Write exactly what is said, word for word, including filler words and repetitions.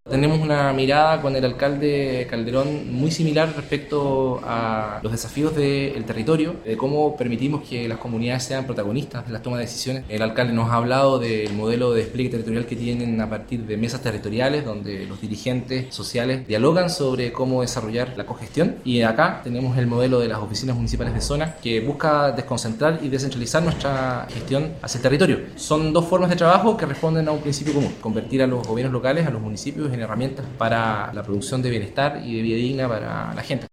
Tenemos una mirada con el alcalde Calderón muy similar respecto a los desafíos del territorio, de cómo permitimos que las comunidades sean protagonistas de las tomas de decisiones. El alcalde nos ha hablado del modelo de despliegue territorial que tienen a partir de mesas territoriales, donde los dirigentes sociales dialogan sobre cómo desarrollar la cogestión. Y acá tenemos el modelo de las oficinas municipales de zona, que busca desconcentrar y descentralizar nuestra gestión hacia el territorio. Son dos formas de trabajo que responden a un principio común: convertir a los gobiernos locales, a los municipios, en herramientas para la producción de bienestar y de vida digna para la gente.